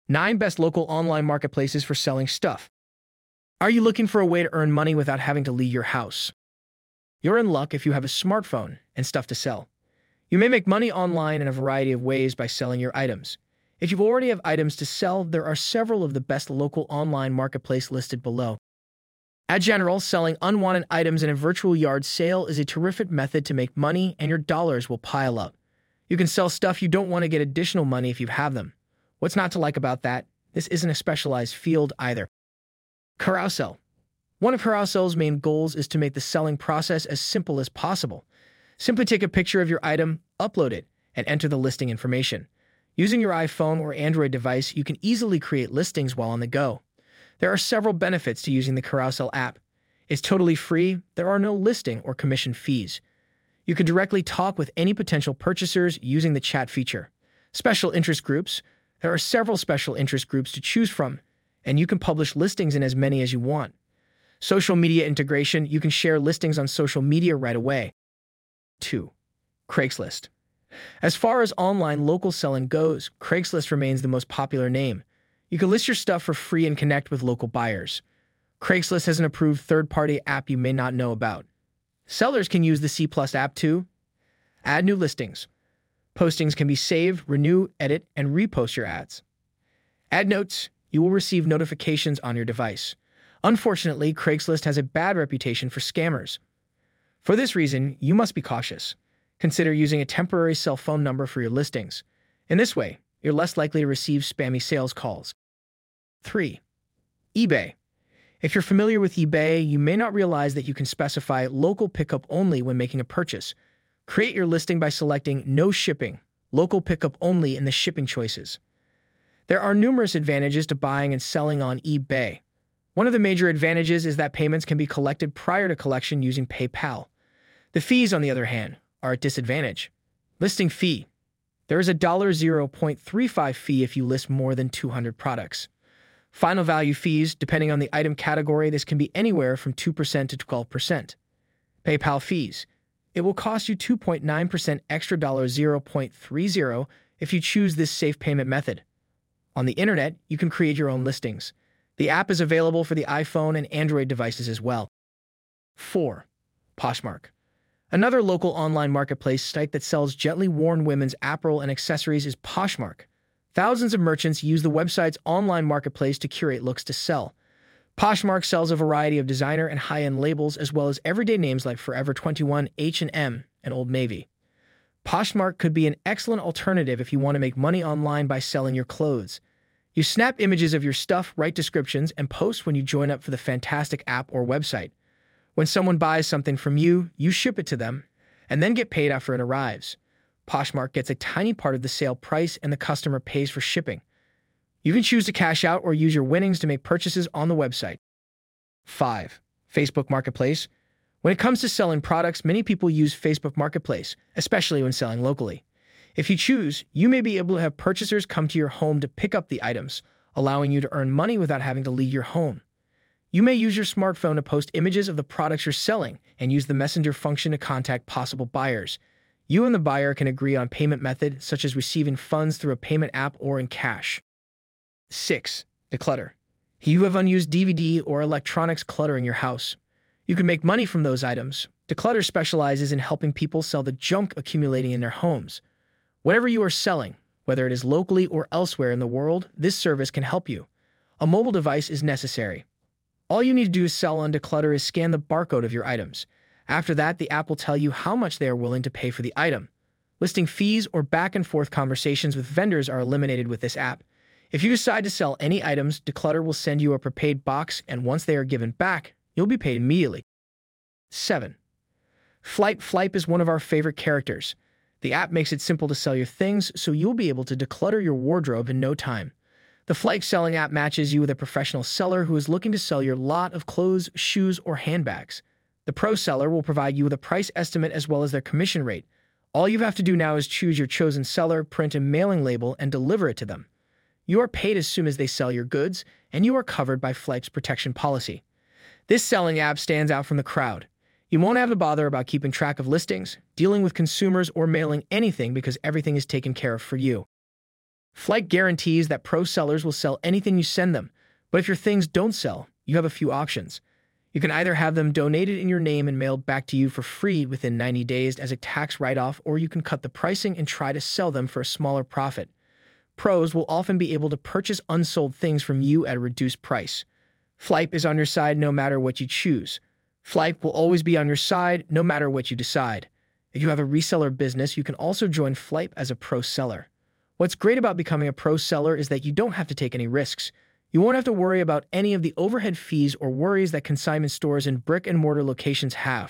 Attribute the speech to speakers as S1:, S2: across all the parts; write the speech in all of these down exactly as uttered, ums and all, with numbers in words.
S1: nine Best Local Online Marketplaces for Selling Stuff. Are you looking for a way to earn money without having to leave your house? You're in luck if you have a smartphone and stuff to sell. You may make money online in a variety of ways by selling your items. If you already have items to sell, there are several of the best local online marketplace listed below. At General, selling unwanted items in a virtual yard sale is a terrific method to make money, and your dollars will pile up. You can sell stuff you don't want to get additional money if you have them. What's not to like about that? This isn't a specialized field either. Carousel. One of Carousel's main goals is to make the selling process as simple as possible. Simply take a picture of your item, upload it, and enter the listing information. Using your iPhone or Android device, you can easily create listings while on the go. There are several benefits to using the Carousel app. It's totally free, there are no listing or commission fees. You can directly talk with any potential purchasers using the chat feature. Special interest groups. There are several special interest groups to choose from, and you can publish listings in as many as you want. Social media integration. You can share listings on social media right away. two. Craigslist. As far as online local selling goes, Craigslist remains the most popular name. You can list your stuff for free and connect with local buyers. Craigslist has an approved third-party app you may not know about. Sellers can use the C Plus app to add new listings. Postings can be saved, renew, edit, and repost your ads. Add notes. You will receive notifications on your device. Unfortunately, Craigslist has a bad reputation for scammers. For this reason, you must be cautious. Consider using a temporary cell phone number for your listings. In this way, you're less likely to receive spammy sales calls. three. eBay. If you're familiar with eBay, you may not realize that you can specify local pickup only when making a purchase. Create your listing by selecting No Shipping, Local Pickup Only in the shipping choices. There are numerous advantages to buying and selling on eBay. One of the major advantages is that payments can be collected prior to collection using PayPal. The fees, on the other hand, are a disadvantage. Listing fee. There is a zero point three five fee if you list more than two hundred products. Final value fees, depending on the item category, this can be anywhere from two percent to twelve percent. PayPal fees. It will cost you two point nine percent extra zero point three zero if you choose this safe payment method. On the internet, you can create your own listings. The app is available for the iPhone and Android devices as well. four. Poshmark. Another local online marketplace site that sells gently worn women's apparel and accessories is Poshmark. Thousands of merchants use the website's online marketplace to curate looks to sell. Poshmark sells a variety of designer and high-end labels as well as everyday names like Forever twenty-one, H and M, and Old Navy. Poshmark could be an excellent alternative if you want to make money online by selling your clothes. You snap images of your stuff, write descriptions, and post when you join up for the fantastic app or website. When someone buys something from you, you ship it to them, and then get paid after it arrives. Poshmark gets a tiny part of the sale price and the customer pays for shipping. You can choose to cash out or use your winnings to make purchases on the website. five. Facebook Marketplace. When it comes to selling products, many people use Facebook Marketplace, especially when selling locally. If you choose, you may be able to have purchasers come to your home to pick up the items, allowing you to earn money without having to leave your home. You may use your smartphone to post images of the products you're selling and use the messenger function to contact possible buyers. You and the buyer can agree on payment method, such as receiving funds through a payment app or in cash. six. Declutter. You have unused D V D or electronics cluttering your house. You can make money from those items. Declutter specializes in helping people sell the junk accumulating in their homes. Whatever you are selling, whether it is locally or elsewhere in the world, this service can help you. A mobile device is necessary. All you need to do to sell on Declutter is scan the barcode of your items. After that, the app will tell you how much they are willing to pay for the item. Listing fees or back-and-forth conversations with vendors are eliminated with this app. If you decide to sell any items, Declutter will send you a prepaid box, and once they are given back, you'll be paid immediately. seven. Flight Flipe is one of our favorite characters. The app makes it simple to sell your things, so you'll be able to declutter your wardrobe in no time. The Flipe selling app matches you with a professional seller who is looking to sell your lot of clothes, shoes, or handbags. The pro seller will provide you with a price estimate as well as their commission rate. All you have to do now is choose your chosen seller, print a mailing label, and deliver it to them. You are paid as soon as they sell your goods, and you are covered by Flipe's protection policy. This selling app stands out from the crowd. You won't have to bother about keeping track of listings, dealing with consumers, or mailing anything because everything is taken care of for you. Flype guarantees that pro sellers will sell anything you send them, but if your things don't sell, you have a few options. You can either have them donated in your name and mailed back to you for free within ninety days as a tax write-off, or you can cut the pricing and try to sell them for a smaller profit. Pros will often be able to purchase unsold things from you at a reduced price. Flype is on your side no matter what you choose. Flype will always be on your side no matter what you decide. If you have a reseller business, you can also join Flype as a pro seller. What's great about becoming a pro seller is that you don't have to take any risks. You won't have to worry about any of the overhead fees or worries that consignment stores and brick-and-mortar locations have.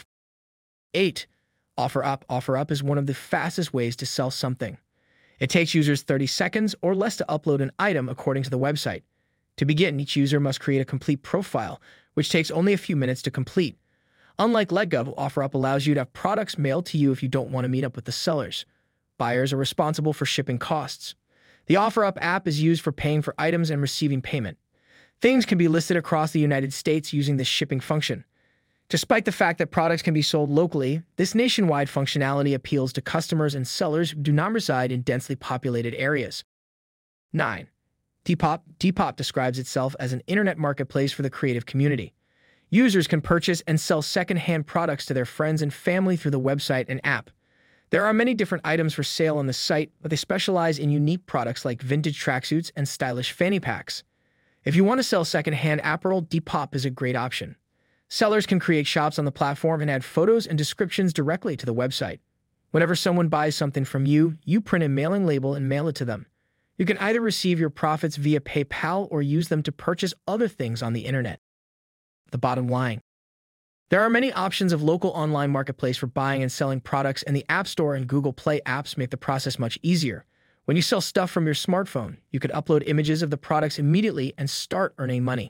S1: eight. OfferUp. OfferUp is one of the fastest ways to sell something. It takes users thirty seconds or less to upload an item according to the website. To begin, each user must create a complete profile, which takes only a few minutes to complete. Unlike LetGov, OfferUp allows you to have products mailed to you if you don't want to meet up with the sellers. Buyers are responsible for shipping costs. The OfferUp app is used for paying for items and receiving payment. Things can be listed across the United States using this shipping function. Despite the fact that products can be sold locally, this nationwide functionality appeals to customers and sellers who do not reside in densely populated areas. nine. Depop. Depop describes itself as an internet marketplace for the creative community. Users can purchase and sell second-hand products to their friends and family through the website and app. There are many different items for sale on the site, but they specialize in unique products like vintage tracksuits and stylish fanny packs. If you want to sell second-hand apparel, Depop is a great option. Sellers can create shops on the platform and add photos and descriptions directly to the website. Whenever someone buys something from you, you print a mailing label and mail it to them. You can either receive your profits via PayPal or use them to purchase other things on the internet. The bottom line. There are many options of local online marketplace for buying and selling products, and the App Store and Google Play apps make the process much easier. When you sell stuff from your smartphone, you could upload images of the products immediately and start earning money.